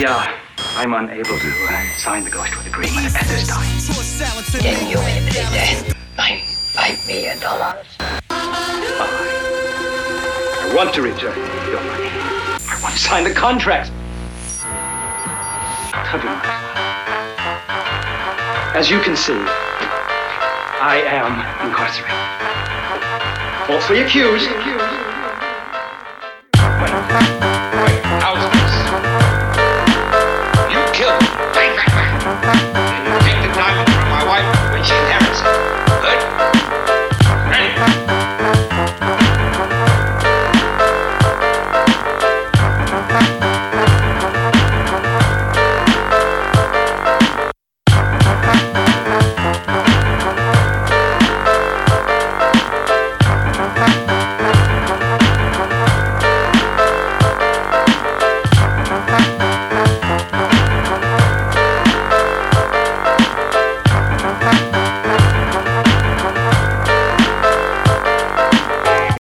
I'm unable to sign the Ghostwood agreement at this time. Then you will be dead. $5 million. I want to return your money. I want to sign the contract. As you can see, I am incarcerated. Falsely accused.